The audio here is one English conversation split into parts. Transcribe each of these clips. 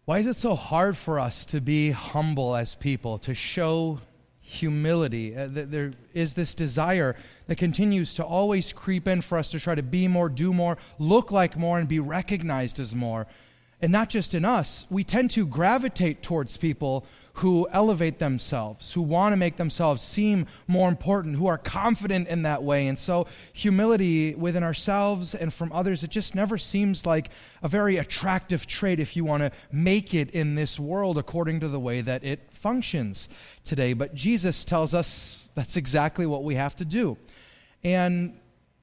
Why is it so hard for us to be humble as people, to show humility? There is this desire that continues to always creep in for us to try to be more, do more, look like more, and be recognized as more. And not just in us, we tend to gravitate towards people who elevate themselves, who want to make themselves seem more important, who are confident in that way. And so humility within ourselves and from others, it just never seems like a very attractive trait if you want to make it in this world according to the way that it functions today. But Jesus tells us that's exactly what we have to do. And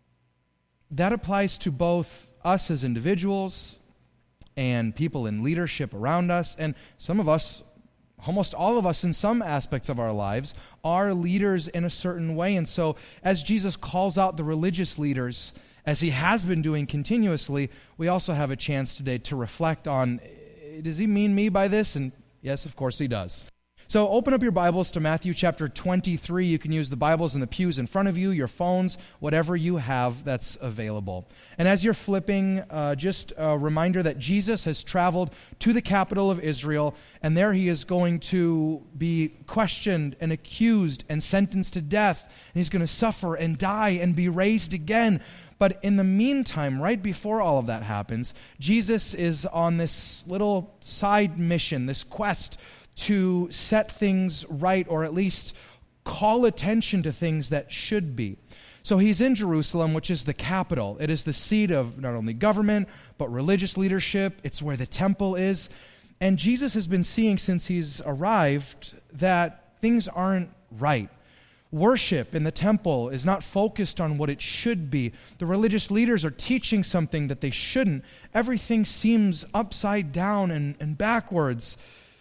that applies to both us as individuals and people in leadership around us. And some of us, almost all of us in some aspects of our lives, are leaders in a certain way. And so as Jesus calls out the religious leaders, as he has been doing continuously, we also have a chance today to reflect on, does he mean me by this? And yes, of course he does. So open up your Bibles to Matthew chapter 23. You can use the Bibles in the pews in front of you, your phones, whatever you have that's available. And as you're flipping, just a reminder that Jesus has traveled to the capital of Israel, and there he is going to be questioned and accused and sentenced to death, and he's going to suffer and die and be raised again. But in the meantime, right before all of that happens, Jesus is on this little side mission, this quest to set things right, or at least call attention to things that should be. So he's in Jerusalem, which is the capital. It is the seat of not only government, but religious leadership. It's where the temple is. And Jesus has been seeing since he's arrived that things aren't right. Worship in the temple is not focused on what it should be. The religious leaders are teaching something that they shouldn't. Everything seems upside down and backwards.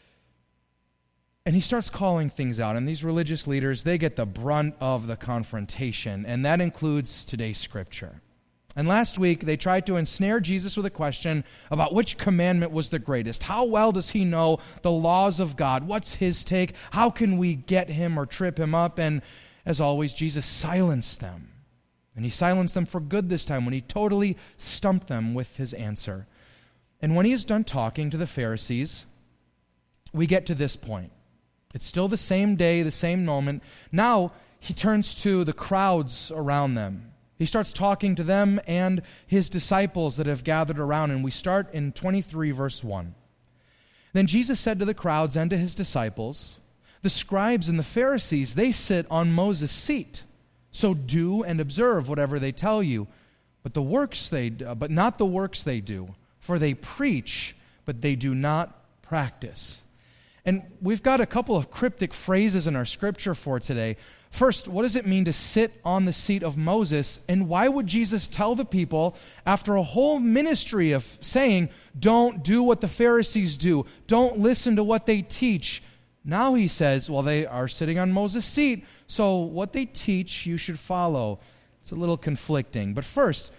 And he starts calling things out. And these religious leaders, they get the brunt of the confrontation. And that includes today's scripture. And last week, they tried to ensnare Jesus with a question about which commandment was the greatest. How well does he know the laws of God? What's his take? How can we get him or trip him up? And as always, Jesus silenced them. And he silenced them for good this time when he totally stumped them with his answer. And when he is done talking to the Pharisees, we get to this point. It's still the same day, the same moment. Now he turns to the crowds around them. He starts talking to them and his disciples that have gathered around. And we start in 23 verse 1. Then Jesus said to the crowds and to his disciples, "The scribes and the Pharisees, they sit on Moses' seat. So do and observe whatever they tell you. But not the works they do. For they preach, but they do not practice." And we've got a couple of cryptic phrases in our scripture for today. First, what does it mean to sit on the seat of Moses? And why would Jesus tell the people, after a whole ministry of saying, don't do what the Pharisees do, don't listen to what they teach? Now he says, well, they are sitting on Moses' seat, so what they teach you should follow. It's a little conflicting. But first,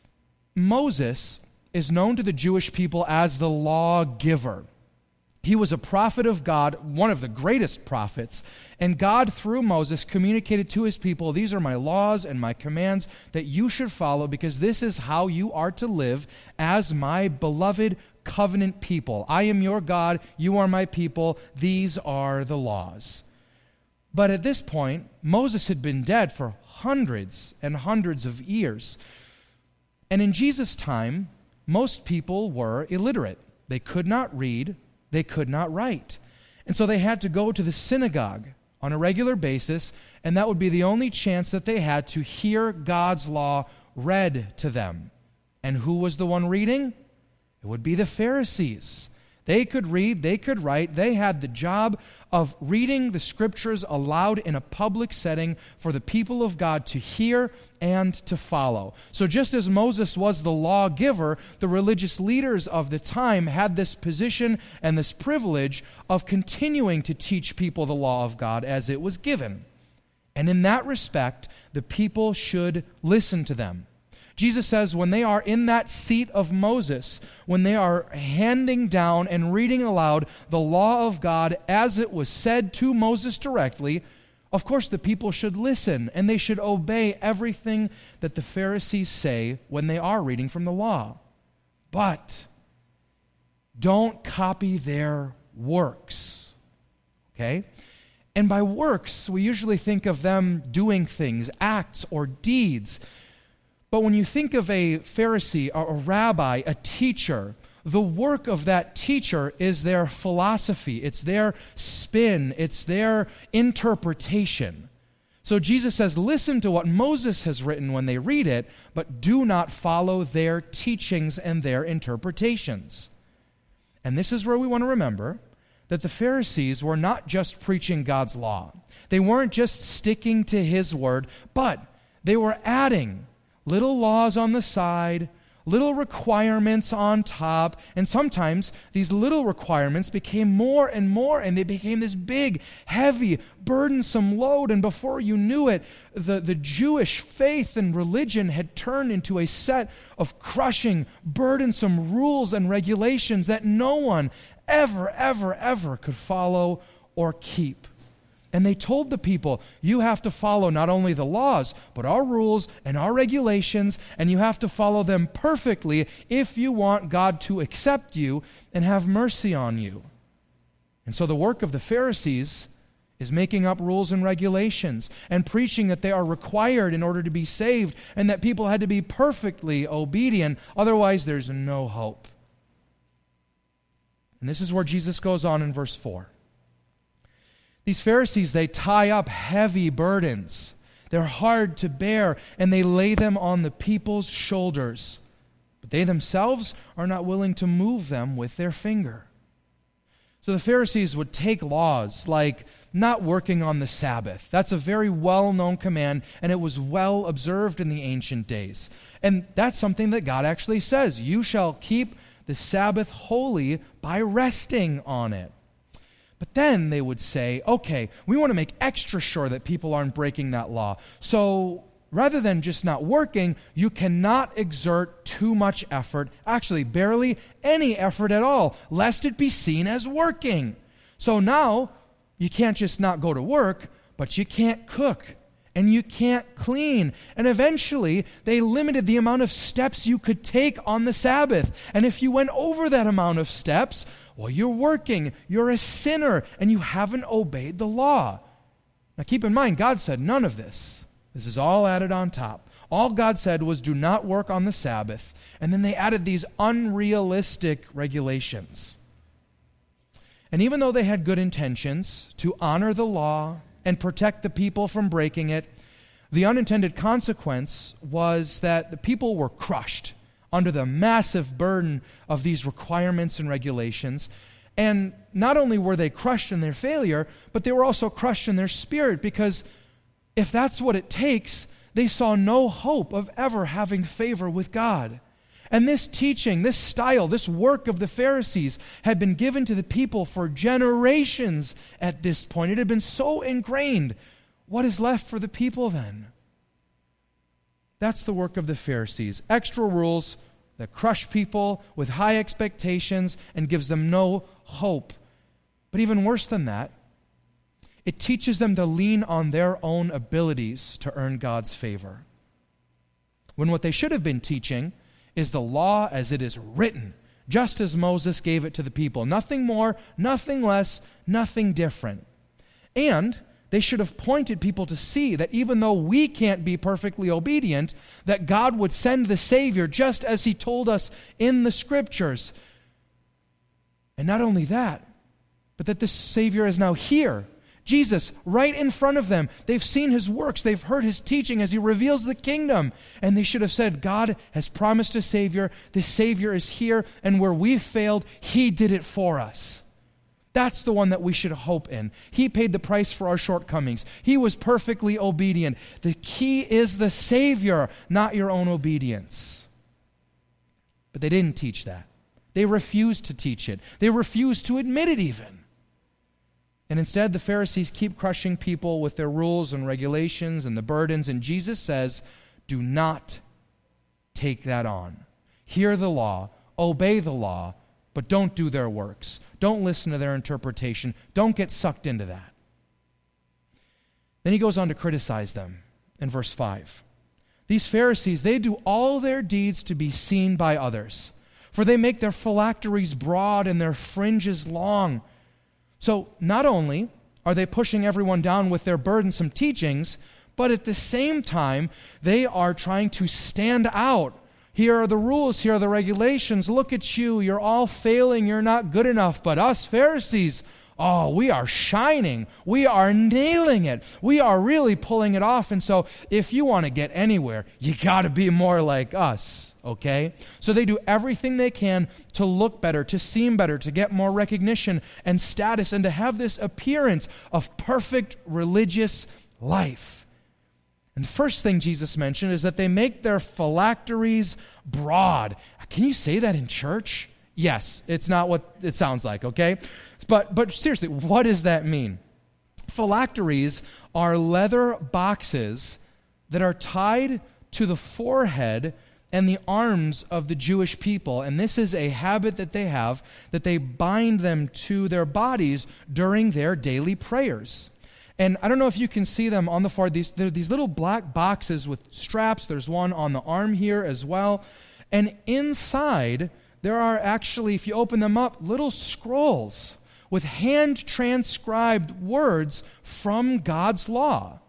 Moses is known to the Jewish people as the lawgiver. He was a prophet of God, one of the greatest prophets, and God, through Moses, communicated to his people, these are my laws and my commands that you should follow, because this is how you are to live as my beloved covenant people. I am your God, you are my people, these are the laws. But at this point, Moses had been dead for hundreds and hundreds of years. And in Jesus' time, most people were illiterate. They could not read, they could not write. And so they had to go to the synagogue on a regular basis, and that would be the only chance that they had to hear God's law read to them. And who was the one reading? It would be the Pharisees. They could read, they could write. They had the job of reading the scriptures aloud in a public setting for the people of God to hear and to follow. So just as Moses was the lawgiver, the religious leaders of the time had this position and this privilege of continuing to teach people the law of God as it was given. And in that respect, the people should listen to them. Jesus says when they are in that seat of Moses, when they are handing down and reading aloud the law of God as it was said to Moses directly, of course the people should listen and they should obey everything that the Pharisees say when they are reading from the law. But Don't copy their works. Okay? And by works, we usually think of them doing things, acts or deeds. But when you think of a Pharisee, a rabbi, a teacher, the work of that teacher is their philosophy. It's their spin. It's their interpretation. So Jesus says, listen to what Moses has written when they read it, but do not follow their teachings and their interpretations. And this is where we want to remember that the Pharisees were not just preaching God's law. They weren't just sticking to His word, but they were adding little laws on the side, little requirements on top, and sometimes these little requirements became more and more, and they became this big, heavy, burdensome load, and before you knew it, the Jewish faith and religion had turned into a set of crushing, burdensome rules and regulations that no one ever could follow or keep. And they told the people, you have to follow not only the laws, but our rules and our regulations, and you have to follow them perfectly if you want God to accept you and have mercy on you. And so the work of the Pharisees is making up rules and regulations and preaching that they are required in order to be saved and that people had to be perfectly obedient, otherwise there's no hope. And this is where Jesus goes on in verse 4. These Pharisees, they tie up heavy burdens. They're hard to bear, and they lay them on the people's shoulders. But they themselves are not willing to move them with their finger. So the Pharisees would take laws like not working on the Sabbath. That's a very well-known command, and it was well observed in the ancient days. And that's something that God actually says. You shall keep the Sabbath holy by resting on it. But then they would say, okay, we want to make extra sure that people aren't breaking that law. So rather than just not working, you cannot exert too much effort, actually barely any effort at all, lest it be seen as working. So now you can't just not go to work, but you can't cook and you can't clean. And eventually they limited the amount of steps you could take on the Sabbath. And if you went over that amount of steps, well, you're working, you're a sinner, and you haven't obeyed the law. Now keep in mind, God said none of this. This is all added on top. All God said was do not work on the Sabbath. And then they added these unrealistic regulations. And even though they had good intentions to honor the law and protect the people from breaking it, the unintended consequence was that the people were crushed under the massive burden of these requirements and regulations. And not only were they crushed in their failure, but they were also crushed in their spirit, because if that's what it takes, they saw no hope of ever having favor with God. And this teaching, this style, this work of the Pharisees had been given to the people for generations at this point. It had been so ingrained. What is left for the people then? That's the work of the Pharisees. Extra rules that crush people with high expectations and gives them no hope. But even worse than that, it teaches them to lean on their own abilities to earn God's favor. When what they should have been teaching is the law as it is written, just as Moses gave it to the people. Nothing more, nothing less, nothing different. And they should have pointed people to see that even though we can't be perfectly obedient, that God would send the Savior just as He told us in the Scriptures. And not only that, but that this Savior is now here. Jesus, right in front of them. They've seen His works. They've heard His teaching as He reveals the kingdom. And they should have said, God has promised a Savior. This Savior is here. And where we failed, He did it for us. That's the one that we should hope in. He paid the price for our shortcomings. He was perfectly obedient. The key is the Savior, not your own obedience. But they didn't teach that. They refused to teach it. They refused to admit it even. And instead, the Pharisees keep crushing people with their rules and regulations and the burdens. And Jesus says, do not take that on. Hear the law, obey the law, but don't do their works. Don't listen to their interpretation. Don't get sucked into that. Then he goes on to criticize them in verse 5. These Pharisees, they do all their deeds to be seen by others. For they make their phylacteries broad and their fringes long. So not only are they pushing everyone down with their burdensome teachings, but at the same time, they are trying to stand out. Here are the rules, here are the regulations. Look at you, you're all failing, you're not good enough. But us Pharisees, oh, we are shining. We are nailing it. We are really pulling it off. And so if you want to get anywhere, you got to be more like us, okay? So they do everything they can to look better, to seem better, to get more recognition and status, and to have this appearance of perfect religious life. And the first thing Jesus mentioned is that they make their phylacteries broad. Can you say that in church? Yes, it's not what it sounds like, okay? But seriously, what does that mean? Phylacteries are leather boxes that are tied to the forehead and the arms of the Jewish people. And this is a habit that they have, that they bind them to their bodies during their daily prayers. And I don't know if you can see them on the far. They're these little black boxes with straps. There's one on the arm here as well. And inside, there are actually, if you open them up, little scrolls with hand-transcribed words from God's law.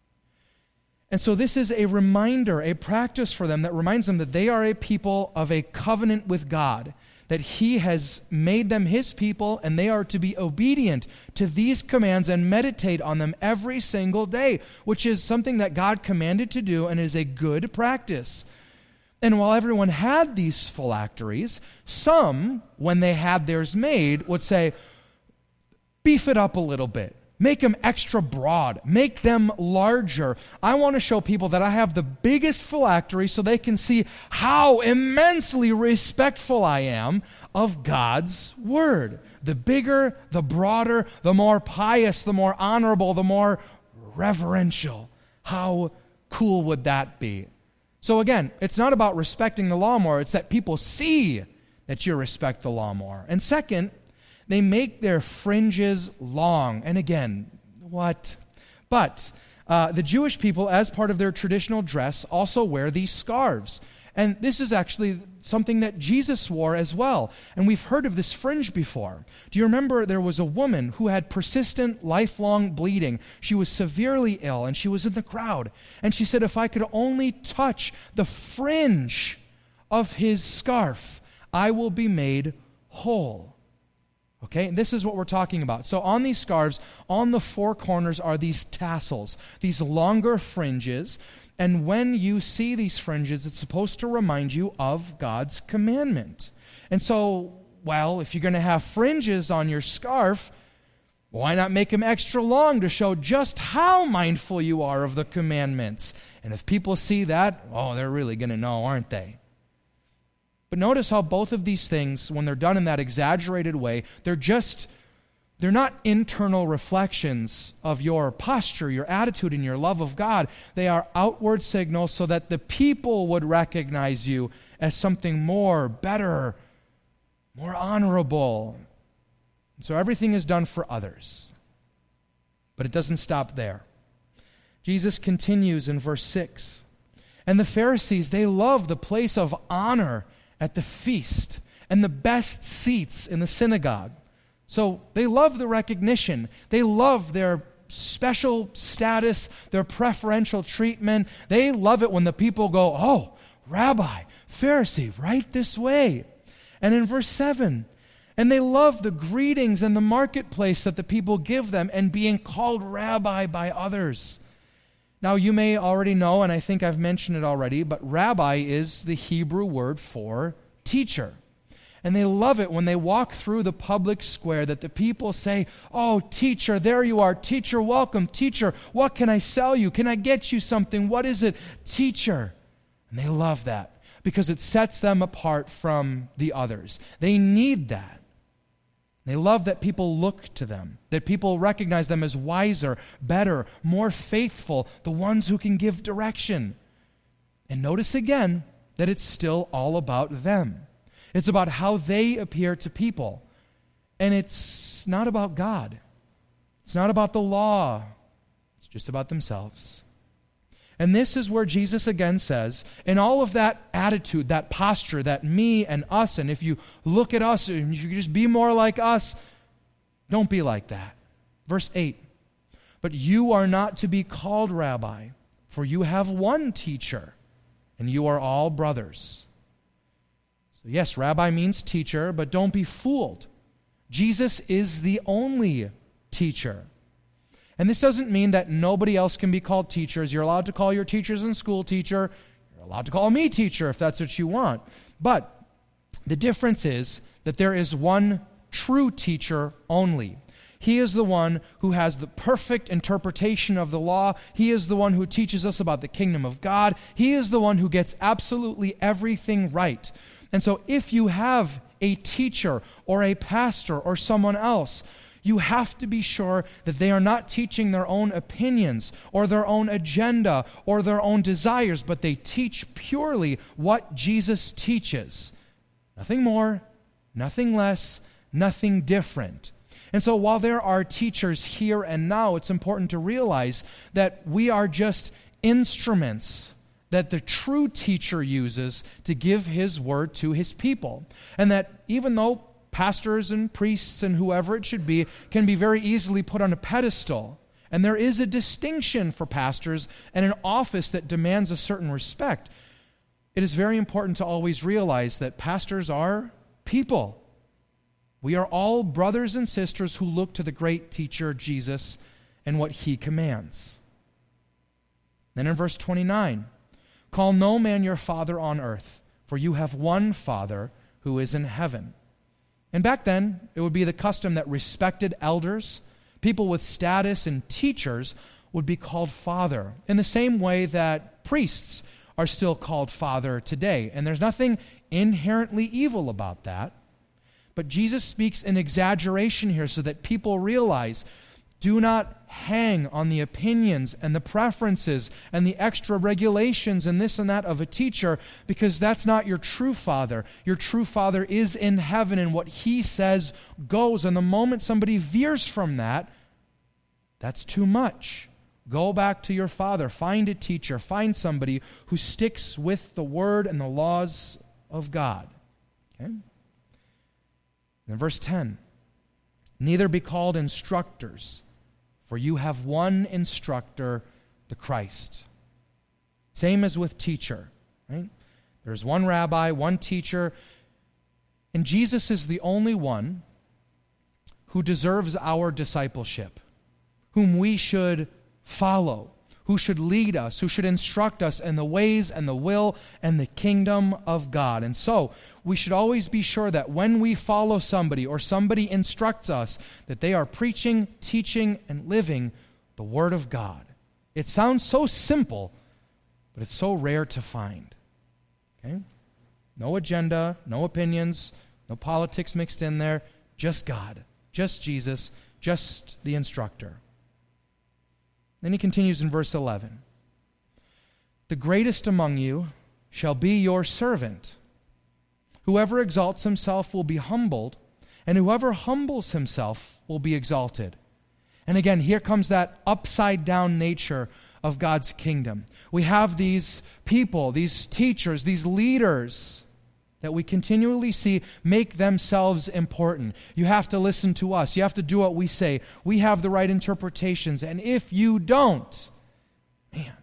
And so this is a reminder, a practice for them that reminds them that they are a people of a covenant with God, that He has made them His people, and they are to be obedient to these commands and meditate on them every single day, which is something that God commanded to do and is a good practice. And while everyone had these phylacteries, some, when they had theirs made, would say, beef it up a little bit. Make them extra broad. Make them larger. I want to show people that I have the biggest phylactery so they can see how immensely respectful I am of God's Word. The bigger, the broader, the more pious, the more honorable, the more reverential. How cool would that be? So again, it's not about respecting the law more. It's that people see that you respect the law more. And second, they make their fringes long. And again, what? But the Jewish people, as part of their traditional dress, also wear these scarves. And this is actually something that Jesus wore as well. And we've heard of this fringe before. Do you remember there was a woman who had persistent, lifelong bleeding? She was severely ill, and she was in the crowd. And she said, if I could only touch the fringe of His scarf, I will be made whole. Okay, and this is what we're talking about. So on these scarves, on the four corners are these tassels, these longer fringes. And when you see these fringes, it's supposed to remind you of God's commandment. And so, well, if you're going to have fringes on your scarf, why not make them extra long to show just how mindful you are of the commandments? And if people see that, oh, they're really going to know, aren't they? But notice how both of these things, when they're done in that exaggerated way, they're not internal reflections of your posture, your attitude, and your love of God. They are outward signals so that the people would recognize you as something more, better, more honorable. So everything is done for others. But it doesn't stop there. Jesus continues in verse 6. And the Pharisees, they love the place of honor at the feast and the best seats in the synagogue. So they love the recognition. They love their special status, their preferential treatment. They love it when the people go, oh, Rabbi, Pharisee, right this way. And in verse 7, and they love the greetings in the marketplace that the people give them and being called Rabbi by others. Now, you may already know, and I think I've mentioned it already, but rabbi is the Hebrew word for teacher. And they love it when they walk through the public square that the people say, oh, teacher, there you are. Teacher, welcome. Teacher, what can I sell you? Can I get you something? What is it? Teacher. And they love that because it sets them apart from the others. They need that. They love that people look to them, that people recognize them as wiser, better, more faithful, the ones who can give direction. And notice again that it's still all about them. It's about how they appear to people. And it's not about God. It's not about the law. It's just about themselves. And this is where Jesus again says, in all of that attitude, that posture, that me and us, and if you look at us, and if you just be more like us, don't be like that. Verse 8, but you are not to be called rabbi, for you have one teacher, and you are all brothers. So yes, rabbi means teacher, but don't be fooled. Jesus is the only teacher. And this doesn't mean that nobody else can be called teachers. You're allowed to call your teachers in school teacher. You're allowed to call me teacher if that's what you want. But the difference is that there is one true teacher only. He is the one who has the perfect interpretation of the law. He is the one who teaches us about the kingdom of God. He is the one who gets absolutely everything right. And so if you have a teacher or a pastor or someone else, you have to be sure that they are not teaching their own opinions or their own agenda or their own desires, but they teach purely what Jesus teaches. Nothing more, nothing less, nothing different. And so while there are teachers here and now, it's important to realize that we are just instruments that the true teacher uses to give his word to his people. And that even though pastors and priests and whoever it should be can be very easily put on a pedestal, and there is a distinction for pastors and an office that demands a certain respect, it is very important to always realize that pastors are people. We are all brothers and sisters who look to the great teacher, Jesus, and what he commands. Then in verse 29, call no man your father on earth, for you have one Father who is in heaven. And back then, it would be the custom that respected elders, people with status, and teachers would be called father, in the same way that priests are still called father today. And there's nothing inherently evil about that. But Jesus speaks in exaggeration here so that people realize, do not hang on the opinions and the preferences and the extra regulations and this and that of a teacher, because that's not your true father. Your true father is in heaven, and what he says goes. And the moment somebody veers from that, that's too much. Go back to your father. Find a teacher. Find somebody who sticks with the word and the laws of God. Okay? In verse 10, neither be called instructors, for you have one instructor, the Christ. Same as with teacher, right? There's one rabbi, one teacher, and Jesus is the only one who deserves our discipleship, whom we should follow, who should lead us, who should instruct us in the ways and the will and the kingdom of God. And so we should always be sure that when we follow somebody or somebody instructs us, that they are preaching, teaching, and living the Word of God. It sounds so simple, but it's so rare to find. Okay? No agenda, no opinions, no politics mixed in there, just God, just Jesus, just the instructor. Then he continues in verse 11. The greatest among you shall be your servant. Whoever exalts himself will be humbled, and whoever humbles himself will be exalted. And again, here comes that upside-down nature of God's kingdom. We have these people, these teachers, these leaders that we continually see make themselves important. You have to listen to us. You have to do what we say. We have the right interpretations. And if you don't, man.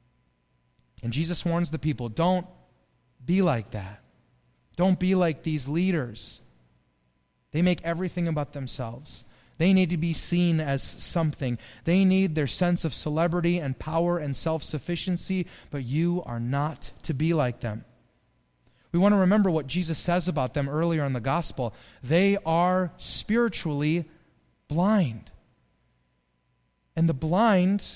And Jesus warns the people, don't be like that. Don't be like these leaders. They make everything about themselves. They need to be seen as something. They need their sense of celebrity and power and self-sufficiency, but you are not to be like them. We want to remember what Jesus says about them earlier in the gospel. They are spiritually blind. And the blind,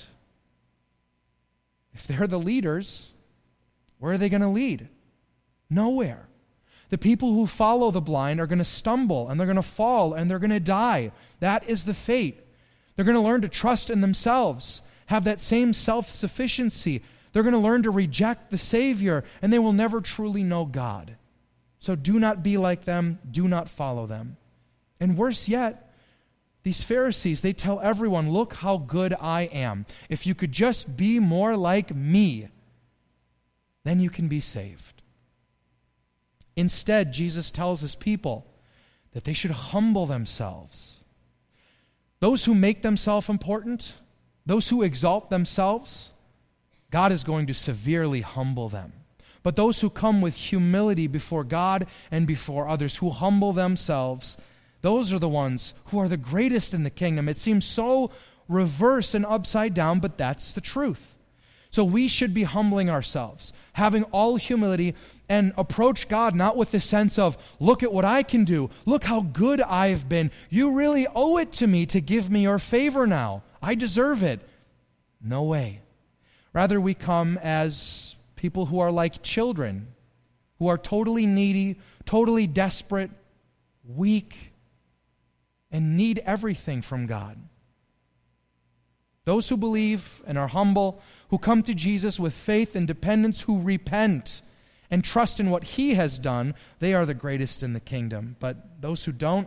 if they're the leaders, where are they going to lead? Nowhere. The people who follow the blind are going to stumble, and they're going to fall, and they're going to die. That is the fate. They're going to learn to trust in themselves, have that same self-sufficiency. They're going to learn to reject the Savior, and they will never truly know God. So do not be like them. Do not follow them. And worse yet, These Pharisees, they tell everyone, look how good I am. If you could just be more like me, then you can be saved. Instead, Jesus tells his people that they should humble themselves. Those who make themselves important, those who exalt themselves, God is going to severely humble them. But those who come with humility before God and before others, who humble themselves, those are the ones who are the greatest in the kingdom. It seems so reverse and upside down, but that's the truth. So we should be humbling ourselves, having all humility, and approach God not with the sense of, look at what I can do, look how good I've been. You really owe it to me to give me your favor now. I deserve it. No way. Rather, we come as people who are like children, who are totally needy, totally desperate, weak, and need everything from God. Those who believe and are humble, who come to Jesus with faith and dependence, who repent and trust in what he has done, they are the greatest in the kingdom. But those who don't,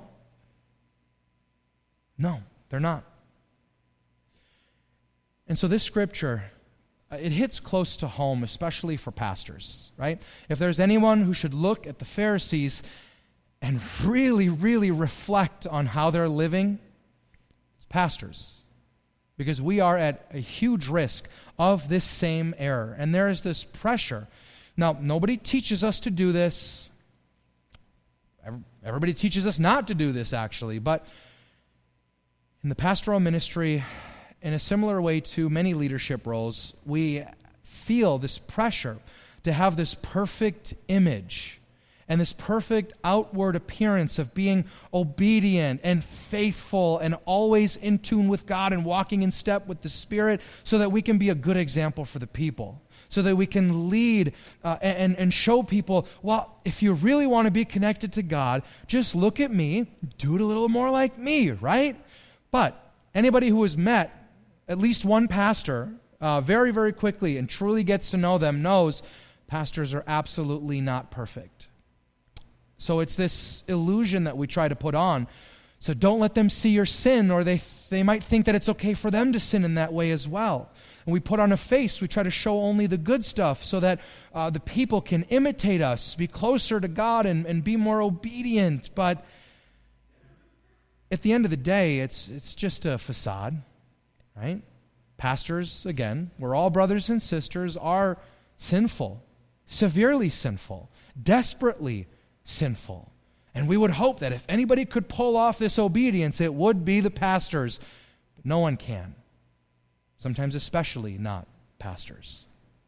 no, they're not. And so this scripture, it hits close to home, especially for pastors, right? If there's anyone who should look at the Pharisees and really, really reflect on how they're living, it's pastors. Because we are at a huge risk of this same error. And there is this pressure. Now, nobody teaches us to do this. Everybody teaches us not to do this, actually. But in the pastoral ministry, in a similar way to many leadership roles, we feel this pressure to have this perfect image and this perfect outward appearance of being obedient and faithful and always in tune with God and walking in step with the Spirit, so that we can be a good example for the people, so that we can lead and show people, well, if you really want to be connected to God, just look at me, do it a little more like me, right? But anybody who has met at least one pastor very, very quickly and truly gets to know them knows pastors are absolutely not perfect. So it's this illusion that we try to put on. So don't let them see your sin, or they might think that it's okay for them to sin in that way as well. And we put on a face, we try to show only the good stuff so that the people can imitate us, be closer to God and be more obedient. But at the end of the day, it's just a facade, right? Pastors, again, we're all brothers and sisters, are sinful, severely sinful, desperately sinful. And we would hope that if anybody could pull off this obedience, it would be the pastors. But no one can. Sometimes especially not pastors.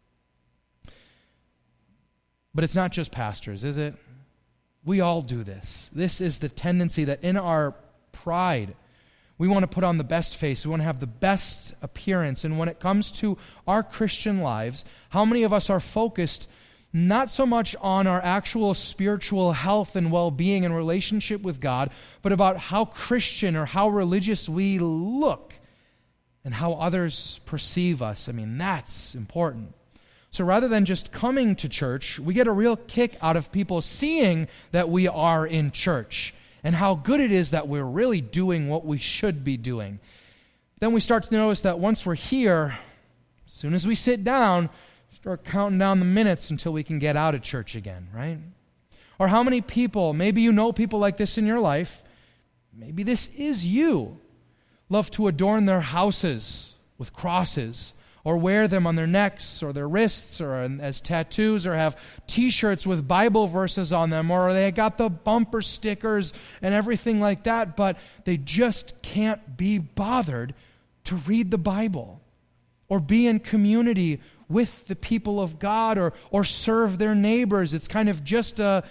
But it's not just pastors, is it? We all do this. This is the tendency that in our pride, we want to put on the best face. We want to have the best appearance. And when it comes to our Christian lives, how many of us are focused not so much on our actual spiritual health and well-being and relationship with God, but about how Christian or how religious we look and how others perceive us? I mean, that's important. So rather than just coming to church, we get a real kick out of people seeing that we are in church and how good it is that we're really doing what we should be doing. Then we start to notice that once we're here, as soon as we sit down, start counting down the minutes until we can get out of church again, right? Or how many people, maybe you know people like this in your life, maybe this is you, love to adorn their houses with crosses, or wear them on their necks or their wrists or as tattoos, or have t-shirts with Bible verses on them, or they got the bumper stickers and everything like that, but they just can't be bothered to read the Bible or be in community with the people of God or serve their neighbors. It's kind of just it's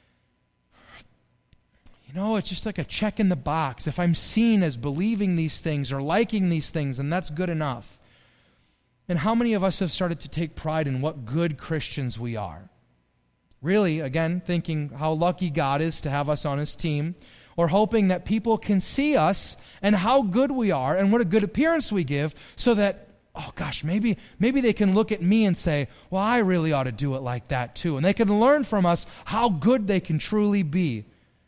just like a check in the box. If I'm seen as believing these things or liking these things, then that's good enough. And how many of us have started to take pride in what good Christians we are? Really, again, thinking how lucky God is to have us on his team, or hoping that people can see us and how good we are and what a good appearance we give, so that, oh gosh, maybe they can look at me and say, well, I really ought to do it like that too. And they can learn from us how good they can truly be.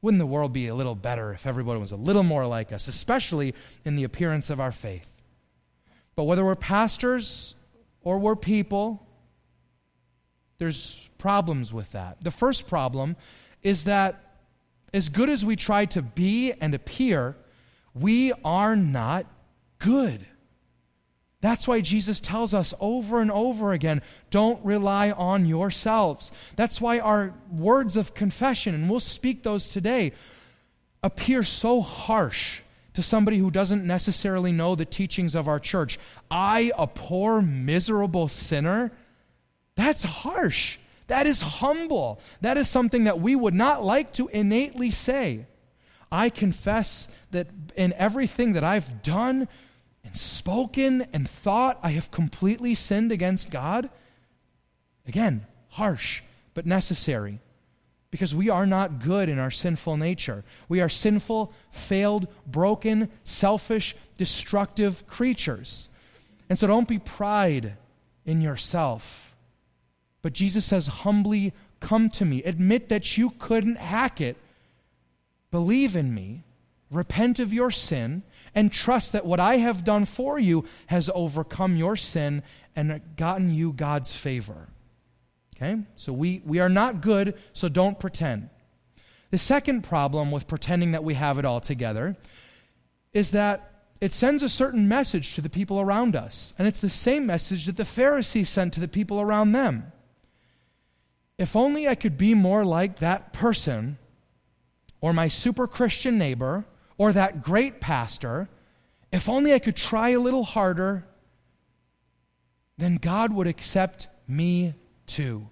Wouldn't the world be a little better if everybody was a little more like us, especially in the appearance of our faith? But whether we're pastors or we're people, there's problems with that. The first problem is that as good as we try to be and appear, we are not good. That's why Jesus tells us over and over again, don't rely on yourselves. That's why our words of confession, and we'll speak those today, appear so harsh to somebody who doesn't necessarily know the teachings of our church. I, a poor, miserable sinner? That's harsh. That is humble. That is something that we would not like to innately say. I confess that in everything that I've done and spoken and thought, I have completely sinned against God. Again, harsh, but necessary. Because we are not good in our sinful nature. We are sinful, failed, broken, selfish, destructive creatures. And so don't be pride in yourself. But Jesus says, humbly come to me. Admit that you couldn't hack it. Believe in me. Repent of your sin. And trust that what I have done for you has overcome your sin and gotten you God's favor. Okay? So we are not good, so don't pretend. The second problem with pretending that we have it all together is that it sends a certain message to the people around us. And it's the same message that the Pharisees sent to the people around them. If only I could be more like that person, or my super Christian neighbor, or that great pastor, if only I could try a little harder, then God would accept me too.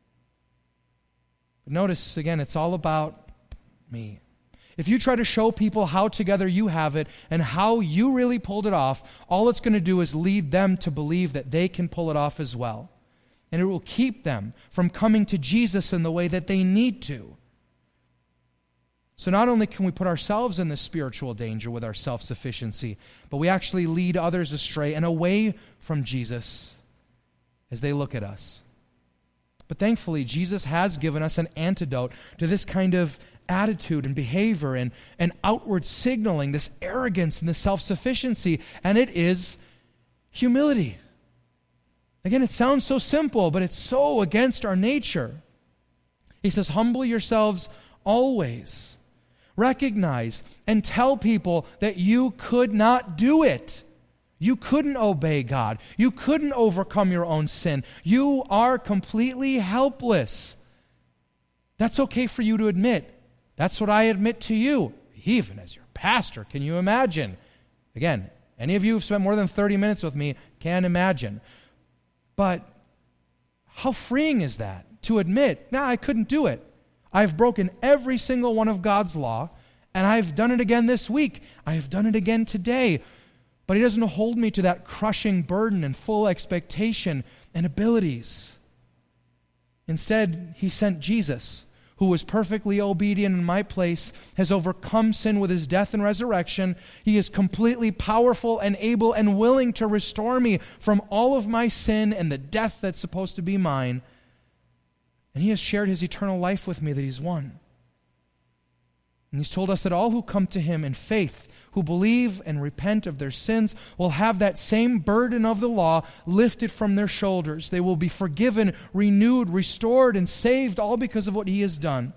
But notice, again, it's all about me. If you try to show people how together you have it and how you really pulled it off, all it's going to do is lead them to believe that they can pull it off as well. And it will keep them from coming to Jesus in the way that they need to. So not only can we put ourselves in this spiritual danger with our self-sufficiency, but we actually lead others astray and away from Jesus as they look at us. But thankfully, Jesus has given us an antidote to this kind of attitude and behavior and outward signaling, this arrogance and this self-sufficiency, and it is humility. Again, it sounds so simple, but it's so against our nature. He says, humble yourselves always. Recognize and tell people that you could not do it. You couldn't obey God. You couldn't overcome your own sin. You are completely helpless. That's okay for you to admit. That's what I admit to you, even as your pastor. Can you imagine? Again, any of you who've spent more than 30 minutes with me can imagine. But how freeing is that to admit, I couldn't do it. I've broken every single one of God's law, and I've done it again this week. I have done it again today. But He doesn't hold me to that crushing burden and full expectation and abilities. Instead, He sent Jesus, who was perfectly obedient in my place, has overcome sin with His death and resurrection. He is completely powerful and able and willing to restore me from all of my sin and the death that's supposed to be mine. And He has shared His eternal life with me that He's won. And He's told us that all who come to Him in faith, who believe and repent of their sins, will have that same burden of the law lifted from their shoulders. They will be forgiven, renewed, restored, and saved, all because of what He has done.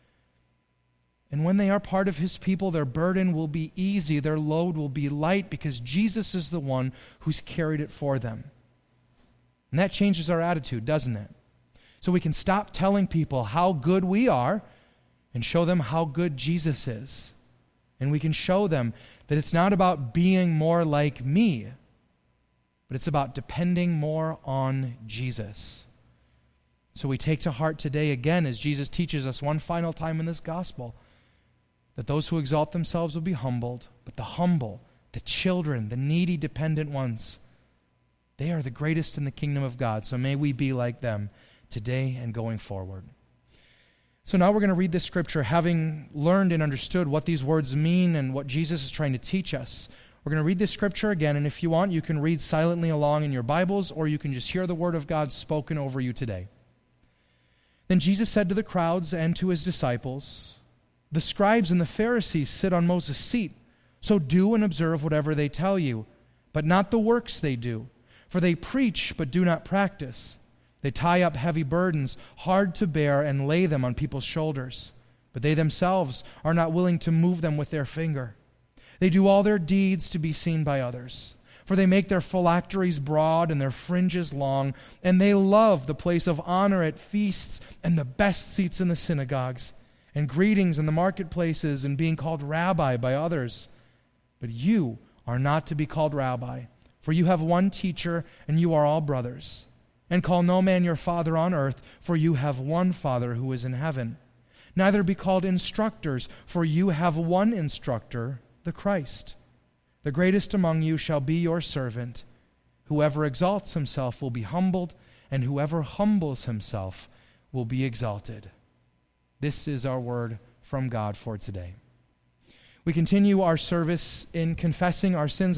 And when they are part of His people, their burden will be easy, their load will be light, because Jesus is the one who's carried it for them. And that changes our attitude, doesn't it? So we can stop telling people how good we are and show them how good Jesus is. And we can show them that it's not about being more like me, but it's about depending more on Jesus. So we take to heart today again, as Jesus teaches us one final time in this gospel, that those who exalt themselves will be humbled, but the humble, the children, the needy, dependent ones, they are the greatest in the kingdom of God. So may we be like them today and going forward. So now we're going to read this scripture, having learned and understood what these words mean and what Jesus is trying to teach us. We're going to read this scripture again, and if you want, you can read silently along in your Bibles, or you can just hear the word of God spoken over you today. Then Jesus said to the crowds and to His disciples, The scribes and the Pharisees sit on Moses' seat. So do and observe whatever they tell you, but not the works they do. For they preach, but do not practice. They tie up heavy burdens, hard to bear, and lay them on people's shoulders. But they themselves are not willing to move them with their finger. They do all their deeds to be seen by others. For they make their phylacteries broad and their fringes long, and they love the place of honor at feasts and the best seats in the synagogues, and greetings in the marketplaces, and being called rabbi by others. But you are not to be called rabbi, for you have one teacher, and you are all brothers. And call no man your father on earth, for you have one Father who is in heaven. Neither be called instructors, for you have one instructor, the Christ. The greatest among you shall be your servant. Whoever exalts himself will be humbled, and whoever humbles himself will be exalted. This is our word from God for today. We continue our service in confessing our sins